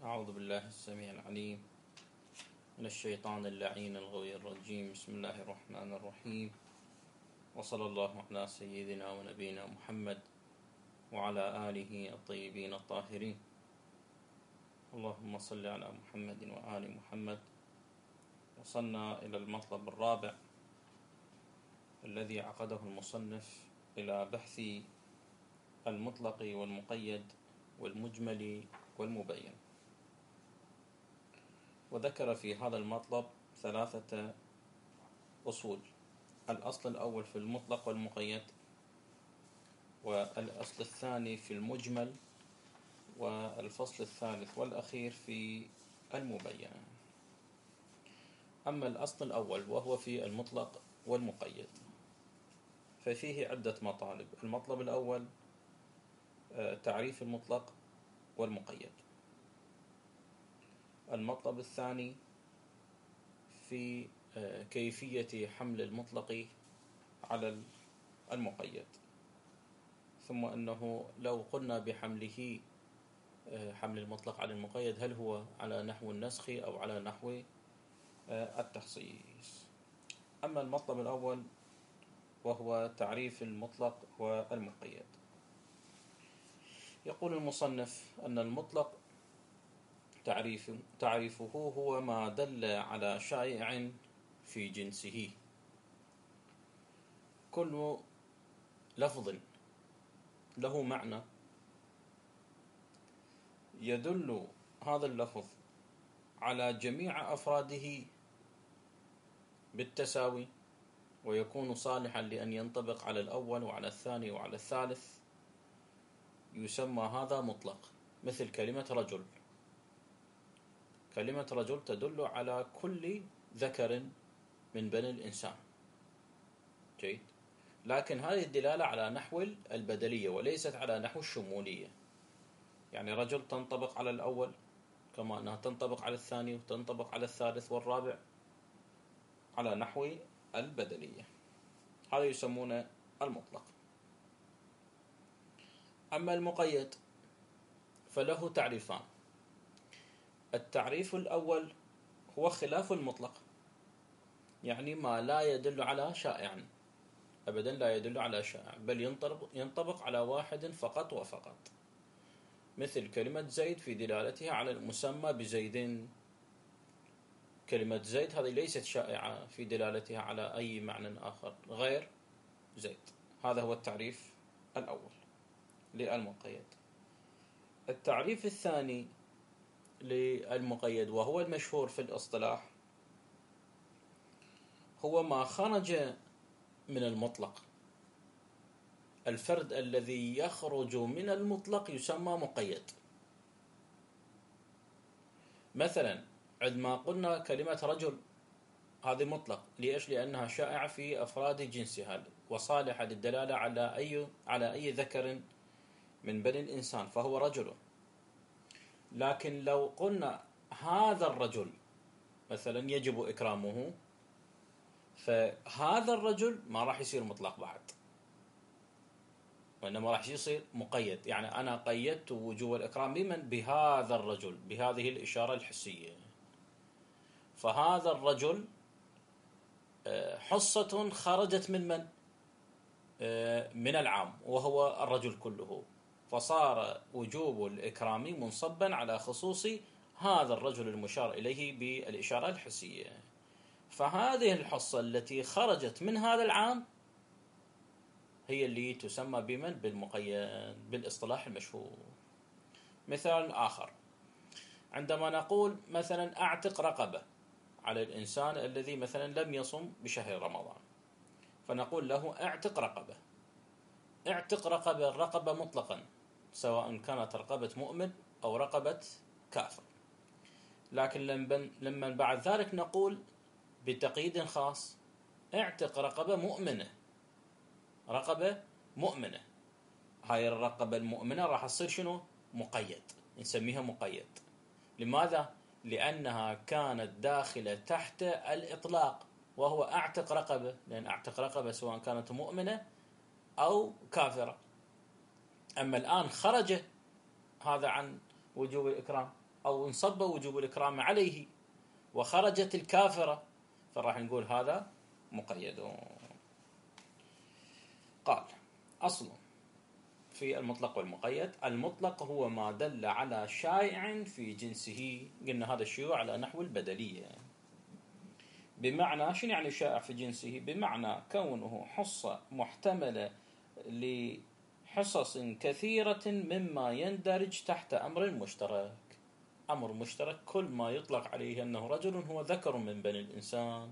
أعوذ بالله السميع العليم من الشيطان اللعين الغوي الرجيم. بسم الله الرحمن الرحيم، وصلى الله على سيدنا ونبينا محمد وعلى آله الطيبين الطاهرين. اللهم صل على محمد وآل محمد. وصلنا إلى المطلب الرابع الذي عقده المصنف إلى بحث المطلق والمقيد والمجمل والمبين، وذكر في هذا المطلب ثلاثة أصول: الأصل الأول في المطلق والمقيد، والأصل الثاني في المجمل، والفصل الثالث والأخير في المبين. أما الأصل الأول وهو في المطلق والمقيد ففيه عدة مطالب. المطلب الأول تعريف المطلق والمقيد. المطلب الثاني في كيفية حمل المطلق على المقيد، ثم أنه لو قلنا بحمله حمل المطلق على المقيد هل هو على نحو النسخ أو على نحو التخصيص. أما المطلب الأول وهو تعريف المطلق والمقيد، يقول المصنف أن المطلق تعريفه هو ما دل على شائع في جنسه. كل لفظ له معنى يدل هذا اللفظ على جميع أفراده بالتساوي، ويكون صالحا لأن ينطبق على الأول وعلى الثاني وعلى الثالث، يسمى هذا مطلق. مثل كلمة رجل. كلمة رجل تدل على كل ذكر من بني الإنسان، جيد، لكن هذه الدلالة على نحو البدلية وليست على نحو الشمولية. يعني رجل تنطبق على الأول كما أنها تنطبق على الثاني وتنطبق على الثالث والرابع على نحو البدلية. هذا يسمونه المطلق. أما المقيد فله تعريفان. التعريف الأول هو خلاف المطلق، يعني ما لا يدل على شائع أبدا، لا يدل على شائع، بل ينطبق على واحد فقط وفقط. مثل كلمة زيد في دلالتها على المسمى بزيد. كلمة زيد هذه ليست شائعة في دلالتها على أي معنى آخر غير زيد. هذا هو التعريف الأول للمقيد. التعريف الثاني للمقيد وهو المشهور في الاصطلاح هو ما خرج من المطلق. الفرد الذي يخرج من المطلق يسمى مقيد. مثلا عندما قلنا كلمة رجل هذه مطلق، ليش؟ لأنها شائعة في أفراد جنسها وصالحة للدلالة على أي ذكر من بني الإنسان فهو رجل. لكن لو قلنا هذا الرجل مثلا يجب إكرامه، فهذا الرجل ما راح يصير مطلق بعد، وإنما راح يصير مقيد. يعني أنا قيدت وجوب الإكرام بمن؟ بهذا الرجل، بهذه الإشارة الحسية. فهذا الرجل حصة خرجت من من؟ من العام وهو الرجل كله، فصار وجوب الإكرام منصبا على خصوص هذا الرجل المشار إليه بالإشارة الحسية. فهذه الحصة التي خرجت من هذا العام هي اللي تسمى بمن؟ بالمقيد بالاصطلاح المشهور. مثال آخر، عندما نقول مثلا أعتق رقبة على الإنسان الذي مثلا لم يصم بشهر رمضان، فنقول له أعتق رقبة. اعتق رقبة، الرقبة مطلقا سواء كانت رقبة مؤمن أو رقبة كافر. لكن لما بعد ذلك نقول بتقييد خاص اعتق رقبة مؤمنة. رقبة مؤمنة، هاي الرقبة المؤمنة راح تصير شنو؟ مقيد، نسميها مقيد. لماذا؟ لأنها كانت داخلة تحت الإطلاق وهو أعتق رقبة، لأن أعتق رقبة سواء كانت مؤمنة أو كافرة. أما الآن خرج هذا عن وجوب الإكرام، أو انصب وجوب الإكرام عليه وخرجت الكافرة، فراح نقول هذا مقيد. قال: أصل في المطلق والمقيد: المطلق هو ما دل على شائع في جنسه. قلنا هذا الشيوع على نحو البدلية، بمعنى شنو يعني شائع في جنسه؟ بمعنى كونه حصة محتملة لحصص كثيرة مما يندرج تحت أمر مشترك. أمر مشترك كل ما يطلق عليه أنه رجل هو ذكر من بني الإنسان.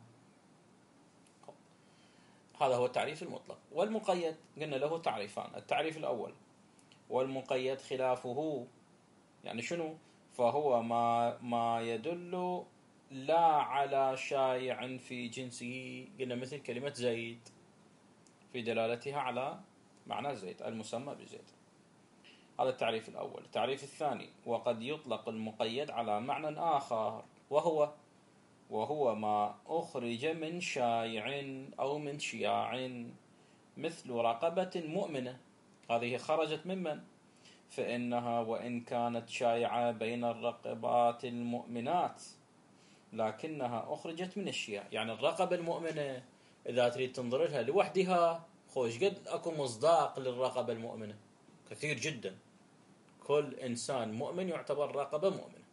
هذا هو التعريف المطلق. والمقيد قلنا له تعريفان: التعريف الأول: والمقيد خلافه، يعني شنو؟ فهو ما يدل لا على شائع في جنسه. قلنا مثل كلمة زيد في دلالتها على معنى زيد المسمى بزيد. هذا التعريف الأول. التعريف الثاني: وقد يطلق المقيد على معنى آخر، وهو ما أخرج من شائع أو من شياع، مثل رقبة مؤمنة. هذه خرجت ممن؟ فإنها وإن كانت شائعة بين الرقبات المؤمنات لكنها أخرجت من الشياع. يعني الرقبة المؤمنة إذا تريد تنظر لها لوحدها، خوش قد أكو مصداق للرقبة المؤمنة كثير جدا. كل إنسان مؤمن يعتبر رقبة مؤمنة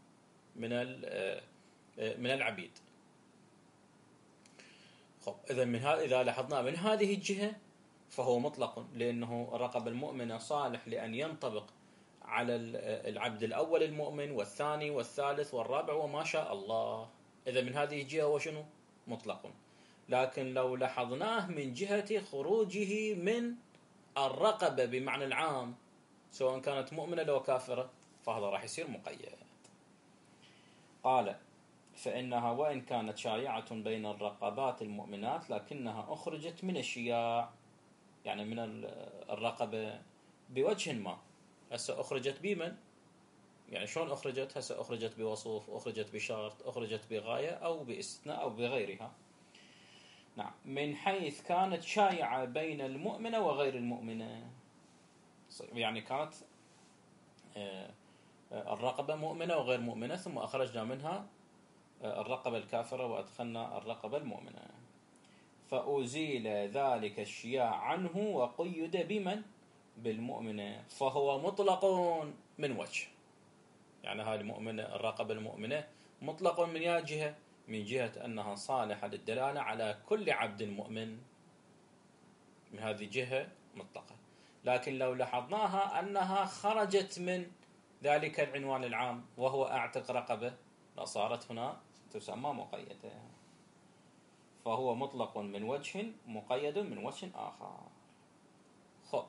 من العبيد. خب إذا لاحظنا من هذه الجهة فهو مطلق، لأنه الرقبة المؤمنة صالح لأن ينطبق على العبد الأول المؤمن والثاني والثالث والرابع وما شاء الله. إذا من هذه الجهة هو شنو؟ مطلق. لكن لو لاحظناه من جهة خروجه من الرقبة بمعنى العام، سواء كانت مؤمنة أو كافرة، فهذا راح يصير مقيد. قال: فإنها وإن كانت شائعة بين الرقبات المؤمنات لكنها أخرجت من الشياع، يعني من الرقبة بوجه ما. هسه أخرجت بمن؟ يعني شلون أخرجت؟ هسه أخرجت بوصف، أخرجت بشرط، أخرجت بغاية أو باستثناء أو بغيرها. نعم، من حيث كانت شائعة بين المؤمنة وغير المؤمنة. يعني كانت الرقبة مؤمنة وغير مؤمنة، ثم أخرجنا منها الرقبة الكافرة وأدخلنا الرقبة المؤمنة، فأزيل ذلك الشياع عنه وقيد بمن؟ بالمؤمنة، فهو مطلق من وجه. يعني هذه المؤمنة، الرقبة المؤمنة مطلق من يا جهة؟ من جهة أنها صالحة للدلالة على كل عبد مؤمن، من هذه الجهة مطلقة. لكن لو لاحظناها أنها خرجت من ذلك العنوان العام وهو أعتق رقبة، لصارت هنا تسمى مقيدة. فهو مطلق من وجه، مقيد من وجه آخر. خب،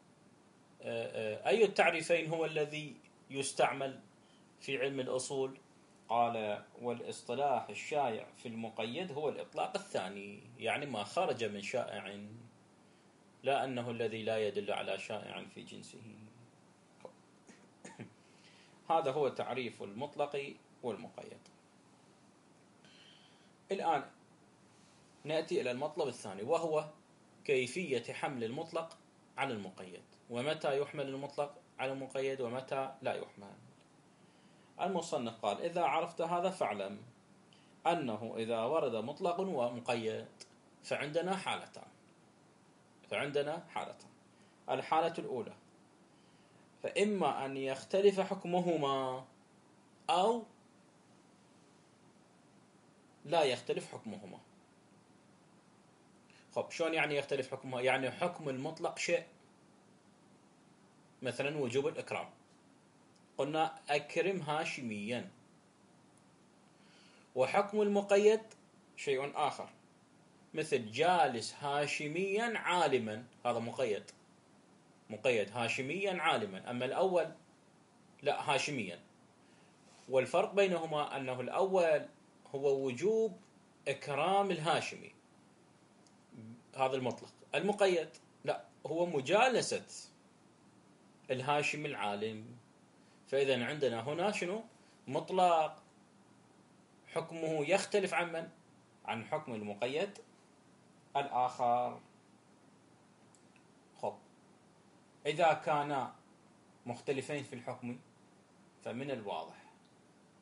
أي التعريفين هو الذي يستعمل في علم الأصول؟ قال: والاصطلاح الشائع في المقيد هو الإطلاق الثاني، يعني ما خرج من شائع، لا أنه الذي لا يدل على شائع في جنسه. هذا هو تعريف المطلق والمقيد. الآن نأتي إلى المطلب الثاني، وهو كيفية حمل المطلق على المقيد، ومتى يحمل المطلق على المقيد ومتى لا يحمل. المصنف قال: إذا عرفت هذا فاعلم أنه إذا ورد مطلق ومقيد فعندنا حالتان. الحالة الأولى: فإما أن يختلف حكمهما أو لا يختلف حكمهما. خب، شلون يعني يختلف حكمهما؟ يعني حكم المطلق شيء، مثلا وجوب الإكرام، قلنا أكرم هاشميا. وحكم المقيد شيء آخر، مثل جالس هاشميا عالما، هذا مقيد هاشميا عالما. أما الأول لا، هاشميا. والفرق بينهما أنه الأول هو وجوب إكرام الهاشمي، هذا المطلق. المقيد لا، هو مجالسة الهاشمي العالم. فإذا عندنا هنا شنو؟ مطلق حكمه يختلف عن من؟ عن حكم المقيد الآخر. خب، إذا كانا مختلفين في الحكم فمن الواضح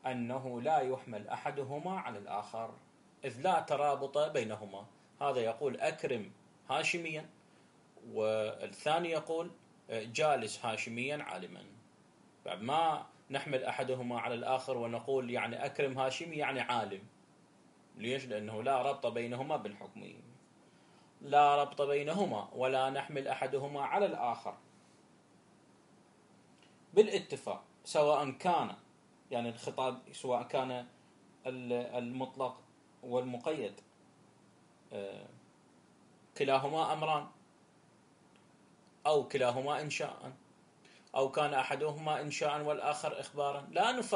أنه لا يحمل أحدهما على الآخر إذ لا ترابط بينهما. هذا يقول أكرم هاشميا، والثاني يقول جالس هاشميا عالما. بعد ما نحمل أحدهما على الآخر ونقول يعني أكرم هاشمي يعني عالم. ليش؟ لأنه لا ربط بينهما بالحكم، لا ربط بينهما، ولا نحمل أحدهما على الآخر بالاتفاق، سواء كان يعني الخطاب سواء كان المطلق والمقيد كلاهما أمران، أو كلاهما إنشاء، أو كان أحدهما إنشاء والآخر إخبارا.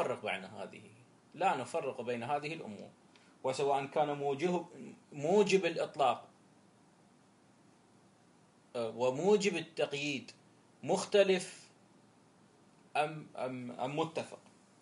لا نفرق بين هذه الأمور. وسواء كان موجب الإطلاق وموجب التقييد مختلف أم متفق،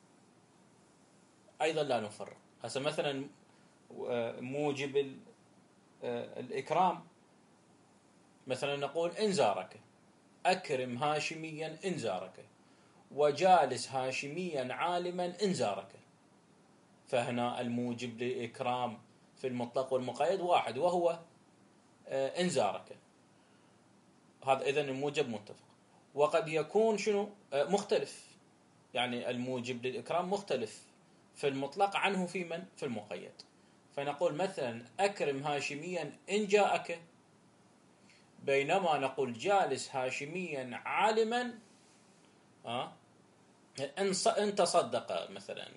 أيضا لا نفرق. هسه مثلا موجب الإكرام، مثلا نقول إن زارك، أكرم هاشميا إن زارك، وجالس هاشميا عالما إن زارك. فهنا الموجب للإكرام في المطلق والمقيد واحد، وهو إن زارك. هذا إذن الموجب متفق. وقد يكون شنو مختلف، يعني الموجب للإكرام مختلف في المطلق عنه في المقيد. فنقول مثلا أكرم هاشميا إن جاءك، بينما نقول جالس هاشميا عالما إن تصدق مثلا،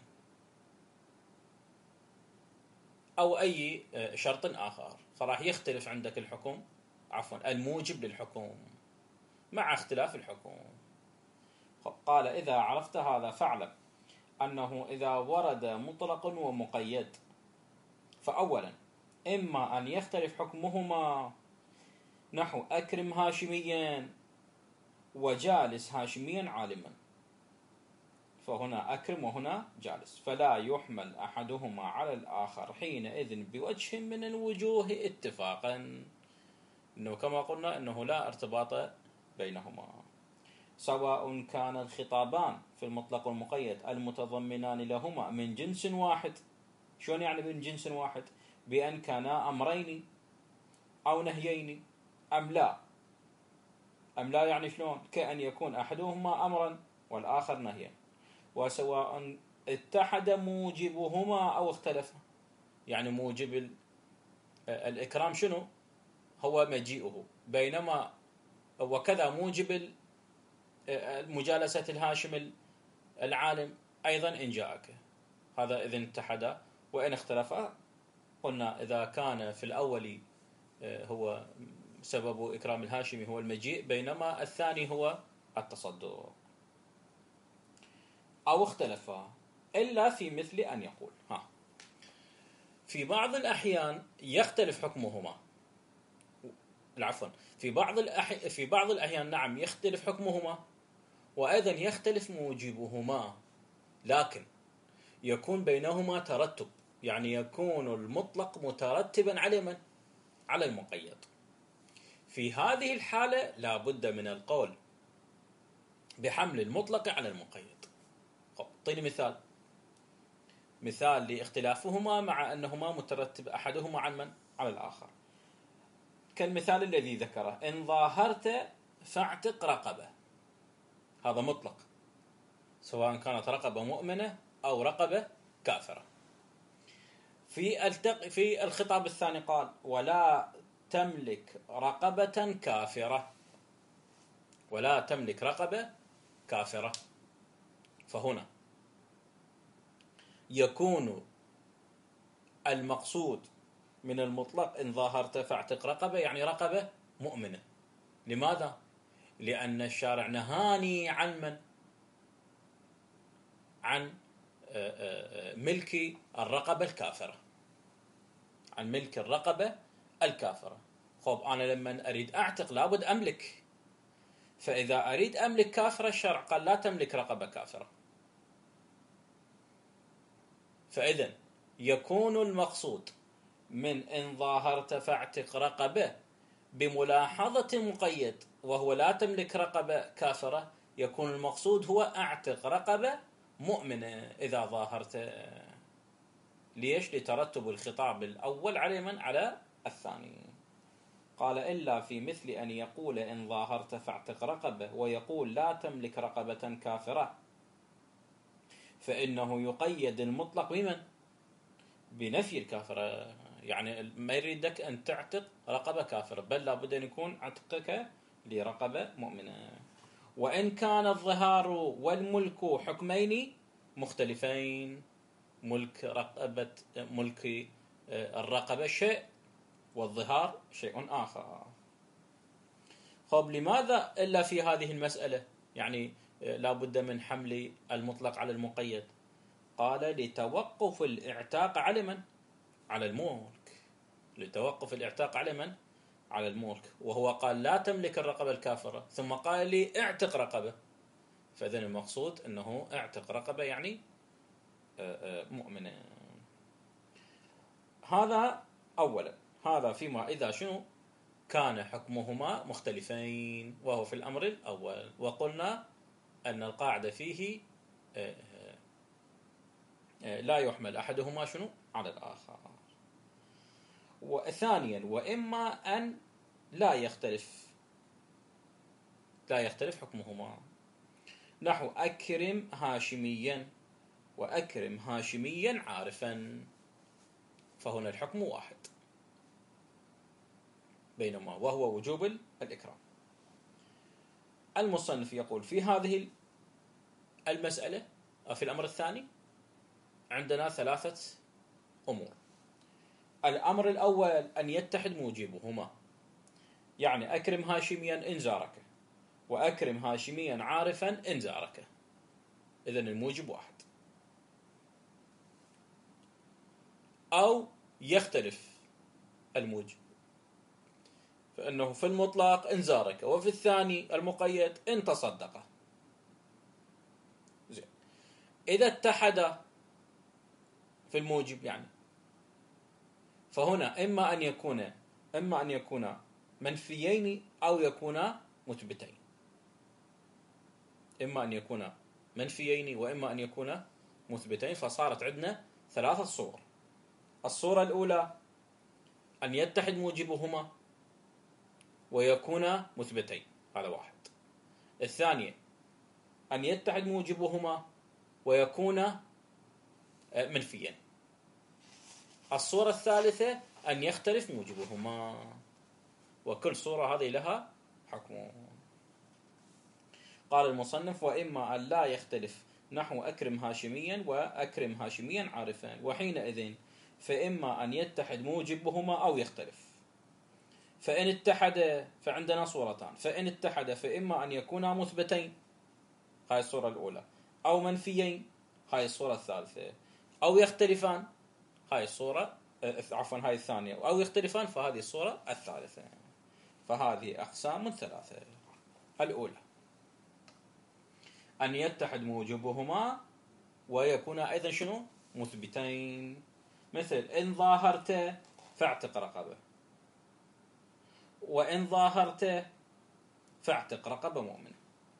أو أي شرط آخر. فراح يختلف عندك الحكم، عفوا الموجب للحكم مع اختلاف الحكم. قال إذا عرفت هذا فاعلم أنه إذا ورد مطلق ومقيد فأولا إما أن يختلف حكمهما، نحو أكرم هاشميا وجالس هاشميا عالما، فهنا أكرم وهنا جالس، فلا يحمل أحدهما على الآخر حينئذ بوجه من الوجوه اتفاقا، إنه كما قلنا إنه لا ارتباط بينهما، سواء كان الخطابان في المطلق والمقيد المتضمنان لهما من جنس واحد. شلون يعني من جنس واحد؟ بأن كانا أمرين أو نهيين أم لا. أم لا يعني شلون؟ كأن يكون أحدهما أمرا والآخر نهيا، وسواء اتحد موجبهما أو اختلف. يعني موجب الإكرام شنو؟ هو مجيئه، بينما وكذا موجب مجالسة الهاشم العالم أيضا إن جاءك. هذا إذن اتحد. وإن اختلفا قلنا إذا كان في الأول هو سبب إكرام الهاشمي هو المجيء، بينما الثاني هو التصدق، أو اختلفا إلا في مثل أن يقول في بعض الأحيان يختلف حكمهما. عفوا في بعض الأحيان نعم يختلف حكمهما، وأيضا يختلف موجبهما، لكن يكون بينهما ترتب، يعني يكون المطلق مترتبا على المقيد. في هذه الحالة لا بد من القول بحمل المطلق على المقيد. اعطيني مثال لاختلافهما مع أنهما مترتب أحدهما على الآخر، كالمثال الذي ذكره: إن ظاهرت فاعتق رقبة. هذا مطلق، سواء كانت رقبة مؤمنة أو رقبة كافرة. في الخطاب الثاني قال: ولا تملك رقبة كافرة، ولا تملك رقبة كافرة. فهنا يكون المقصود من المطلق إن ظاهرت فاعتق رقبة، يعني رقبة مؤمنة. لماذا؟ لأن الشارع نهاني عن ملك الرقبة الكافرة، عن ملك الرقبة الكافرة. خب أنا لما أريد أعتق لابد أملك، فإذا أريد أملك كافرة الشرع قال لا تملك رقبة كافرة. فإذن يكون المقصود من إن ظاهرت فاعتق رقبة بملاحظة مقيد وهو لا تملك رقبة كافرة، يكون المقصود هو أعتق رقبة مؤمنة إذا ظاهرت. ليش؟ لترتب الخطاب الأول على من؟ على الثاني. قال إلا في مثل أن يقول إن ظاهرت فاعتق رقبة، ويقول لا تملك رقبة كافرة، فإنه يقيد المطلق بمن؟ بنفي الكافرة. يعني ما يريدك أن تعتق رقبة كافرة، بل لابد أن يكون عتقك لرقبة مؤمنة. وإن كان الظهار والملك حكمين مختلفين، ملك الرقبة شيء، والظهار شيء آخر. طب لماذا إلا في هذه المسألة؟ يعني لا بد من حمل المطلق على المقيد. قال لتوقف الاعتاق على من؟ على الملك. لتوقف الاعتاق على من؟ على الملك. وهو قال لا تملك الرقبة الكافرة، ثم قال لي اعتق رقبة. فإذن المقصود أنه اعتق رقبة يعني مؤمنة. هذا أولا. هذا فيما إذا شنو؟ كان حكمهما مختلفين، وهو في الأمر الأول. وقلنا أن القاعدة فيه لا يحمل أحدهما شنو على الآخر. وثانيا وإما أن لا يختلف حكمهما، نحو أكرم هاشميا وأكرم هاشميا عارفا، فهنا الحكم واحد بينما، وهو وجوب الإكرام. المصنف يقول في هذه المسألة في الأمر الثاني عندنا ثلاثة أمور. الأمر الأول أن يتحد موجبهما، يعني أكرم هاشميا إن زارك، وأكرم هاشميا عارفا إن زارك. إذن الموجب واحد. أو يختلف الموجب، فإنه في المطلق إن زارك، وفي الثاني المقيد إن تصدق. زين. إذا اتحد في الموجب يعني، فهنا إما أن يكون منفيين أو يكونا مثبتين. إما أن يكون منفيين وإما أن يكون مثبتين. فصارت عندنا ثلاثة صور. الصورة الأولى أن يتحد موجبهما ويكون مثبتين، هذا واحد. الثانية أن يتحد موجبهما ويكون منفيا. الصورة الثالثة أن يختلف موجبهما، وكل صورة هذه لها حكم. قال المصنف وإما أن لا يختلف، نحو أكرم هاشميا وأكرم هاشميا عارفا، وحينئذ فإما أن يتحد موجبهما أو يختلف. فإن اتحد فعندنا صورتان. فإن اتحد فإما أن يكونا مثبتين، هاي الصورة الأولى، أو منفيين، هاي الصورة الثالثة، أو يختلفان، هاي الصورة هاي الثانية، أو يختلفان، فهذه الصورة الثالثة. فهذه أقسام ثلاثة. الأولى أن يتحد موجبهما ويكون أيضا شنو؟ مثبتين. مثل إن ظاهرت فاعتق رقبة، وإن ظاهرت فاعتق رقبة مؤمنة.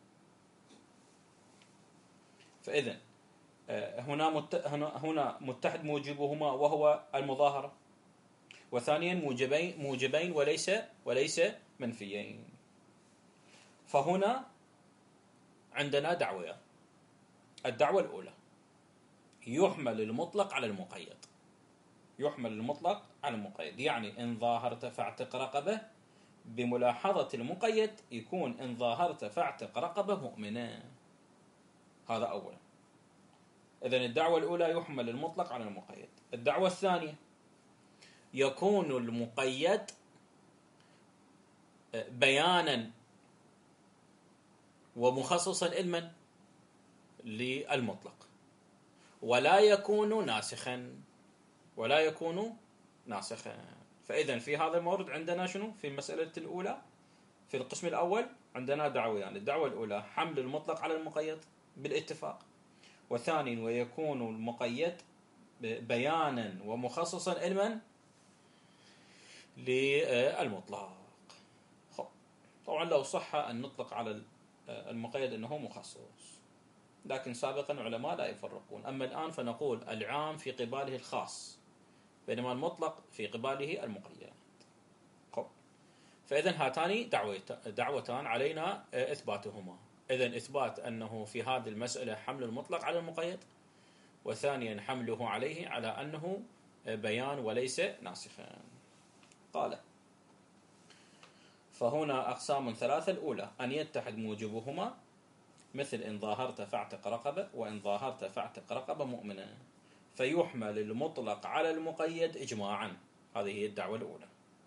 فإذن هنا متحد موجبهما وهو المظاهرة، وثانيا موجبين وليس منفيين. فهنا عندنا دعوية. الدعوة الأولى يحمل المطلق على المقيد. يحمل المطلق على المقيد، يعني إن ظاهرت فاعتق رقبة، بملاحظة المقيد يكون إن ظاهرت فاعتق رقبة مؤمنة. هذا أولا. إذن الدعوة الأولى يحمل المطلق على المقيد. الدعوة الثانية يكون المقيد بيانا ومخصصا علما للمطلق، ولا يكون ناسخا. فإذن في هذا المورد عندنا شنو؟ في المسألة الأولى في القسم الأول عندنا دعويان. الدعوة الأولى حمل المطلق على المقيد بالاتفاق، وثانيا ويكون المقيد بيانا ومخصصا علما للمطلق. طبعا لو صح أن نطلق على المقيد أنه مخصص. لكن سابقا العلماء لا يفرقون. أما الآن فنقول العام في قباله الخاص، بينما المطلق في قباله المقيد. فإذن هاتان دعوتان علينا إثباتهما. إذن إثبات أنه في هذه المسألة حمل المطلق على المقيد، وثانيا حمله عليه على أنه بيان وليس ناسخا. قال: فهنا أقسام ثلاثة. الأولى أن يتحد موجبهما، مثل إن ظاهرت فاعتق رقبة، وإن ظاهرت فاعتق رقبة مؤمنة، فيحمل المطلق على المقيد إجماعا. هذه هي الدعوة الأولى،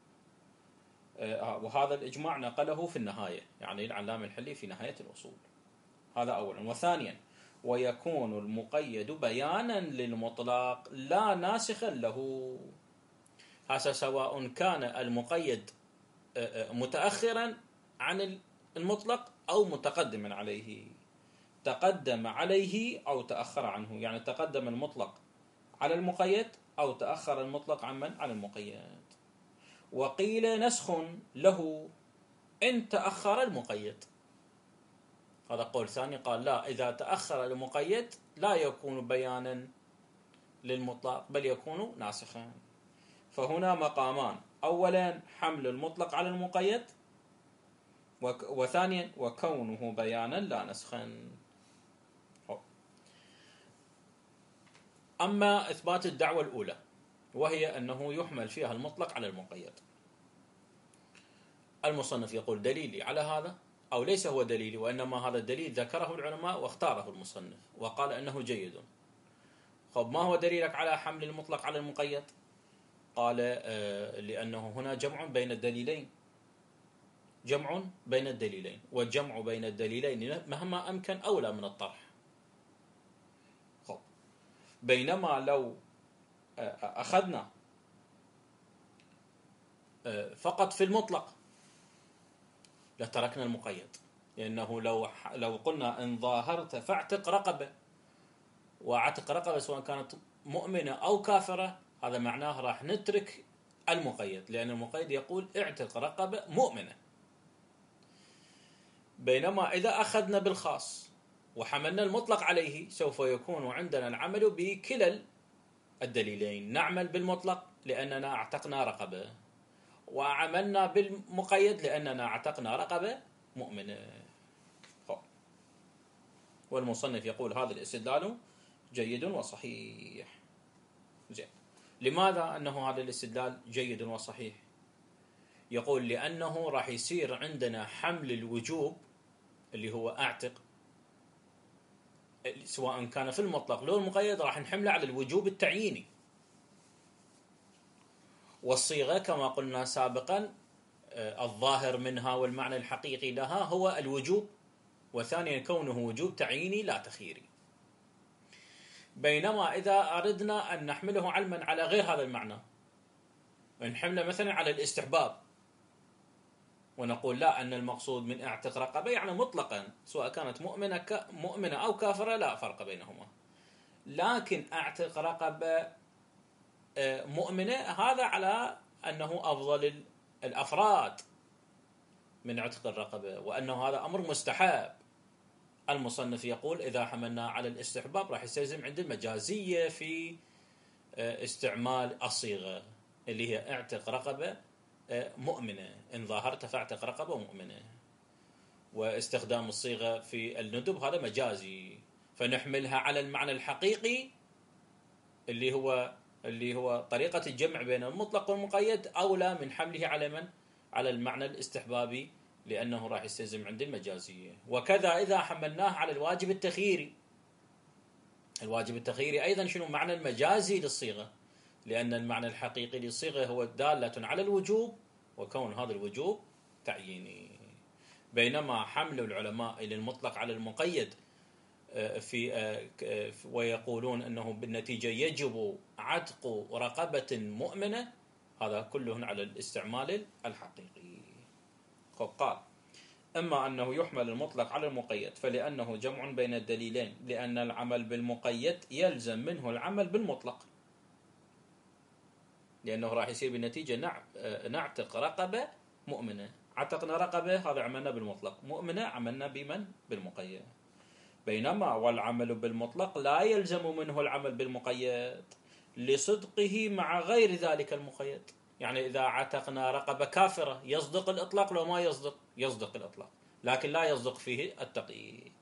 وهذا الإجماع نقله في النهاية، يعني العلامة الحلي في نهاية الأصول. هذا أولا. وثانيا ويكون المقيد بيانا للمطلق لا ناسخا له. هذا سواء كان المقيد متأخرا عن المطلق أو متقدما عليه، تقدم عليه أو تأخر عنه، يعني تقدم المطلق على المقيد أو تأخر المطلق عن من؟ عن المقيد. وقيل نسخ له إن تأخر المقيد. هذا قول ثاني، قال لا، إذا تأخر المقيد لا يكون بيانا للمطلق بل يكون ناسخا. فهنا مقامان: أولا حمل المطلق على المقيد، وثانيا وكونه بيانا لا نسخا. أما إثبات الدعوة الأولى، وهي أنه يحمل فيها المطلق على المقيد، المصنف يقول دليلي على هذا، أو ليس هو دليلي، وإنما هذا الدليل ذكره العلماء واختاره المصنف وقال أنه جيد. طب ما هو دليلك على حمل المطلق على المقيد؟ قال لأنه هنا جمع بين الدليلين، جمع بين الدليلين، والجمع بين الدليلين مهما أمكن أولى من الطرح. بينما لو أخذنا فقط في المطلق لتركنا المقيد، لأنه لو قلنا إن ظاهرت فاعتق رقبة، وعتق رقبة سواء كانت مؤمنة أو كافرة، هذا معناه راح نترك المقيد، لأن المقيد يقول اعتق رقبة مؤمنة. بينما إذا أخذنا بالخاص وحملنا المطلق عليه سوف يكون عندنا العمل بكلا الدليلين، نعمل بالمطلق لأننا اعتقنا رقبة، وعملنا بالمقيد لأننا اعتقنا رقبة مؤمنة. والمصنف يقول هذا الاستدلال جيد وصحيح. زين. لماذا أنه هذا الاستدلال جيد وصحيح؟ يقول لأنه راح يصير عندنا حمل الوجوب اللي هو أعتق، سواء كان في المطلق لو المقيد، راح نحمله على الوجوب التعييني. والصيغة كما قلنا سابقا الظاهر منها والمعنى الحقيقي لها هو الوجوب، وثانيا كونه وجوب تعييني لا تخييري. بينما إذا أردنا أن نحمله علما على غير هذا المعنى، نحمله مثلا على الاستحباب، ونقول لا، أن المقصود من اعتق رقبة يعني مطلقا سواء كانت مؤمنة أو كافرة لا فرق بينهما، لكن اعتق رقبة مؤمنة هذا على أنه أفضل الأفراد من عتق الرقبة، وأنه هذا أمر مستحب. المصنف يقول إذا حملنا على الاستحباب راح يستلزم عند المجازية في استعمال الصيغة اللي هي اعتق رقبة مؤمنة، إن ظاهرت فاعتق رقبة مؤمنة، واستخدام الصيغة في الندب هذا مجازي، فنحملها على المعنى الحقيقي اللي هو طريقة الجمع بين المطلق والمقيد أولى من حمله على من؟ على المعنى الاستحبابي، لأنه راح يستلزم عند المجازية. وكذا إذا حملناه على الواجب التخييري، الواجب التخييري أيضا شنو معنى المجازي للصيغة؟ لأن المعنى الحقيقي للصيغة هو دالة على الوجوب، وكون هذا الوجوب تعييني. بينما حمل العلماء للمطلق على المقيد ويقولون أنه بالنتيجة يجب عتق رقبة مؤمنة، هذا كله على الاستعمال الحقيقي. قال أما أنه يحمل المطلق على المقيد فلأنه جمع بين الدليلين، لأن العمل بالمقيد يلزم منه العمل بالمطلق، لأنه راح يصير بالنتيجة نعتق رقبة مؤمنة، عتقنا رقبة هذا عملنا بالمطلق، مؤمنة عملنا بمن؟ بالمقيد. بينما والعمل بالمطلق لا يلزم منه العمل بالمقيد لصدقه مع غير ذلك المقيد. يعني إذا عتقنا رقبة كافرة يصدق الإطلاق لو ما يصدق؟ يصدق الإطلاق، لكن لا يصدق فيه التقييد.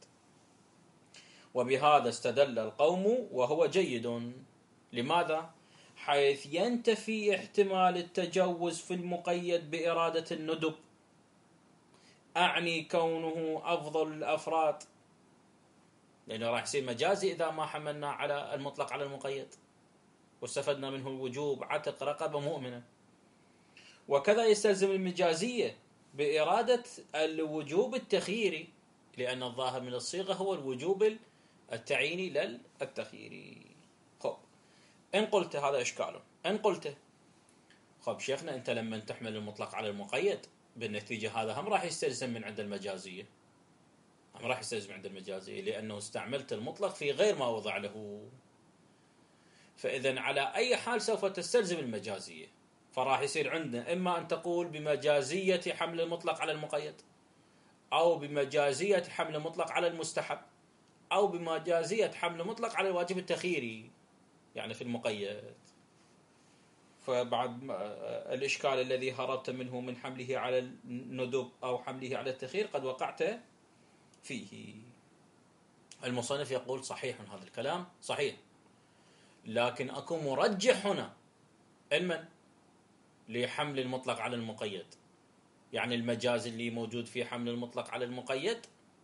وبهذا استدل القوم وهو جيد. لماذا؟ حيث ينتفي احتمال التجوز في المقيد بإرادة الندب، أعني كونه أفضل الأفراد، لأنه راح يصير مجازي إذا ما حملنا على المطلق على المقيد، واستفدنا منه الوجوب عتق رقبة مؤمنة. وكذا يستلزم المجازية بإرادة الوجوب التخييري، لأن الظاهر من الصيغة هو الوجوب التعييني للتخييري. خب، إن قلت هذا إشكاله. إن قلت خب شيخنا أنت لما تحمل المطلق على المقيد بالنتيجة هذا هم راح يستلزم من عند المجازية، هم راح يستلزم عند المجازية، لأنه استعملت المطلق في غير ما وضع له. فإذا على أي حال سوف تستلزم المجازية، فراح يصير عندنا إما أن تقول بمجازية حمل المطلق على المقيد، أو بمجازية حمل المطلق على المستحب، أو بمجازية حمل المطلق على الواجب التخييري يعني في المقيد. فبعد الإشكال الذي هربت منه من حمله على الندب أو حمله على التخيير قد وقعت فيه. المصنف يقول صحيح هذا الكلام صحيح، لكن أكو مرجح هنا علما لحمل المطلق على المقيد. يعني المجاز اللي موجود في حمل المطلق على المقيد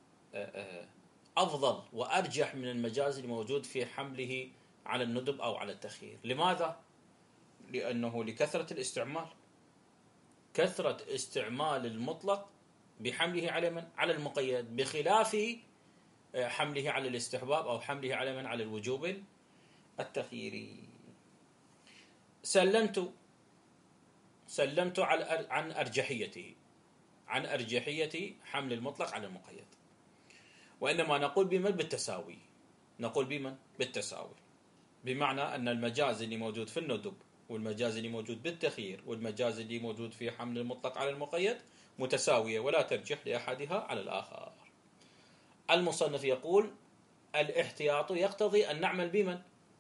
أفضل وأرجح من المجاز اللي موجود في حمله على الندب أو على التخيير. لماذا؟ لأنه لكثرة الاستعمال، كثرة استعمال المطلق بحمله على من؟ على المقيد، بخلاف حمله على الاستحباب أو حمله على من؟ على الوجوب التخييري. سلمت عن أرجحيته، عن أرجحية حمل المطلق على المقيد، وإنما نقول بمن؟ بالتساوي. نقول بمن؟ بالتساوي، بمعنى أن المجاز اللي موجود في الندب والمجاز اللي موجود بالتخيير والمجاز اللي موجود في حمل المطلق على المقيد متساوية ولا ترجح لأحدها على الآخر. المصنف يقول الاحتياط يقتضي أن نعمل بمن؟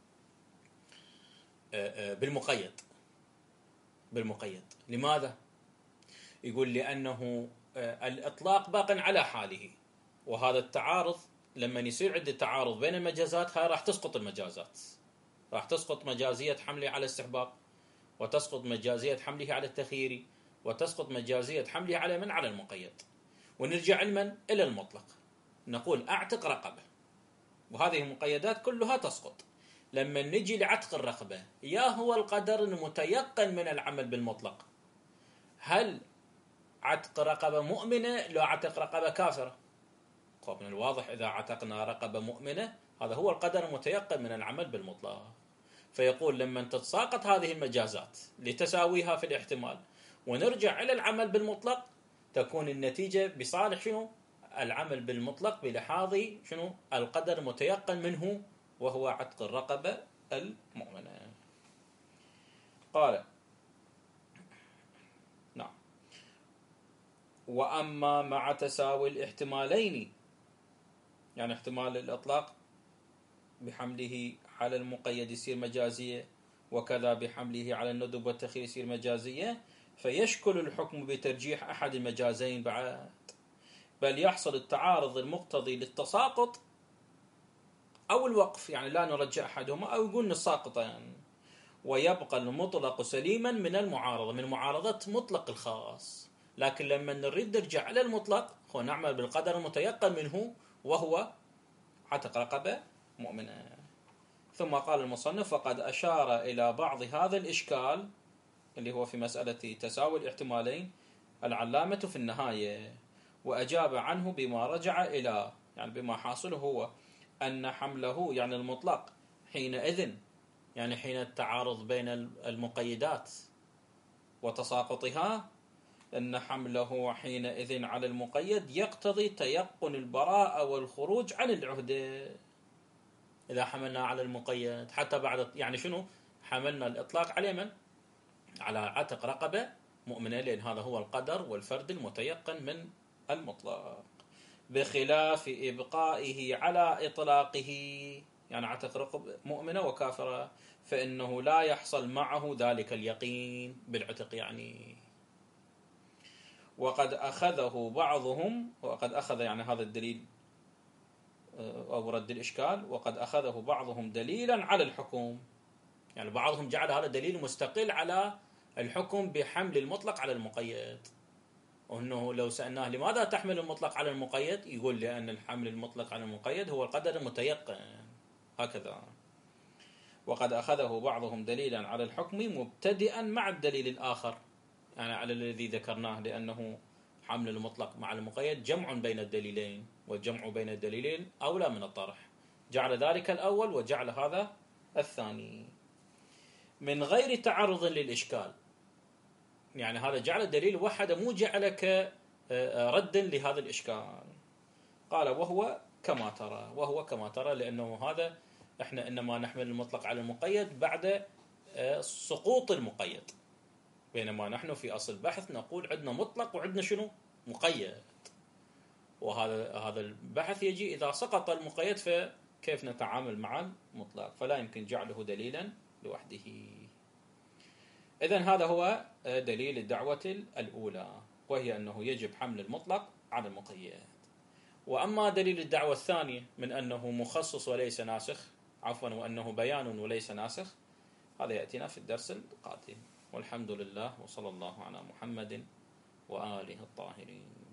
بالمقيد. لماذا؟ يقول لأنه الإطلاق باق على حاله، وهذا التعارض لما يصير عندي تعارض بين المجازات هاي راح تسقط المجازات، راح تسقط مجازية حمله على الاستحباب، وتسقط مجازية حمله على التخييري، وتسقط مجازية حمله على من؟ على المقيد. ونرجع علما إلى المطلق، نقول أعتق رقبة، وهذه المقيدات كلها تسقط. لما نجي لعتق الرقبة، يا هو القدر المتيقن من العمل بالمطلق؟ هل عتق رقبة مؤمنة لو عتق رقبة كافرة؟ من الواضح إذا عتقنا رقبة مؤمنة هذا هو القدر المتيقن من العمل بالمطلق. فيقول لما تتساقط هذه المجازات لتساويها في الاحتمال ونرجع إلى العمل بالمطلق، تكون النتيجة بصالح شنو؟ العمل بالمطلق بلحاظ شنو؟ القدر المتيقن منه، وهو عتق الرقبة المؤمنة. قال نعم. وأما مع تساوي الاحتمالين، يعني احتمال الإطلاق بحمله على المقيد يصير مجازية، وكذا بحمله على الندب والتخيير يصير مجازية، فيشكل الحكم بترجيح أحد المجازين بعد، بل يحصل التعارض المقتضي للتساقط أو الوقف، يعني لا نرجع أحدهما أو يقول نساقطه يعني، ويبقى المطلق سليما من المعارضة، من معارضة مطلق الخاص. لكن لما نريد نرجع على المطلق هو نعمل بالقدر المتيقن منه، وهو عتق رقبة مؤمنة. ثم قال المصنف فقد أشار إلى بعض هذا الإشكال اللي هو في مسألة تساوي الاحتمالين العلامة في النهاية، وأجاب عنه بما رجع إلى، يعني بما حاصله هو أن حمله يعني المطلق حينئذ، يعني حين التعارض بين المقيدات وتساقطها، أن حمله حينئذ على المقيد يقتضي تيقن البراءة والخروج عن العهدة. إذا حملنا على المقيد حتى بعد، يعني شنو؟ حملنا الإطلاق على من؟ على عتق رقبة مؤمنة، لأن هذا هو القدر والفرد المتيقن من المطلق. بخلاف إبقائه على إطلاقه، يعني عتق رقب مؤمنة وكافرة، فإنه لا يحصل معه ذلك اليقين بالعتق يعني. وقد أخذه بعضهم، وقد أخذ يعني هذا الدليل أو رد الإشكال، وقد أخذه بعضهم دليلا على الحكم، يعني بعضهم جعل هذا دليل مستقل على الحكم بحمل المطلق على المقيد. وأنه لو سألناه لماذا تحمل المطلق على المقيد، يقول لأن الحمل المطلق على المقيد هو القدر المتيقن هكذا. وقد أخذه بعضهم دليلا على الحكم مبتدئا مع الدليل الآخر، يعني على الذي ذكرناه، لأنه حمل المطلق مع المقيد جمع بين الدليلين، والجمع بين الدليلين أولى من الطرح، جعل ذلك الأول وجعل هذا الثاني من غير تعرض للإشكال. يعني هذا جعل الدليل وحده، مو جعل كرد لهذا الإشكال. قال وهو كما ترى، وهو كما ترى، لأنه هذا احنا إنما نحمل المطلق على المقيد بعد سقوط المقيد، بينما نحن في أصل البحث نقول عندنا مطلق وعندنا شنو؟ مقيد. وهذا البحث يجي إذا سقط المقيد فكيف نتعامل مع المطلق، فلا يمكن جعله دليلا لوحده. إذن هذا هو دليل الدعوة الأولى، وهي أنه يجب حمل المطلق على المقيد. وأما دليل الدعوة الثانية من أنه مخصص وليس ناسخ، عفوا، وأنه بيان وليس ناسخ، هذا يأتينا في الدرس القادم. والحمد لله، وصلى الله على محمد وآله الطاهرين.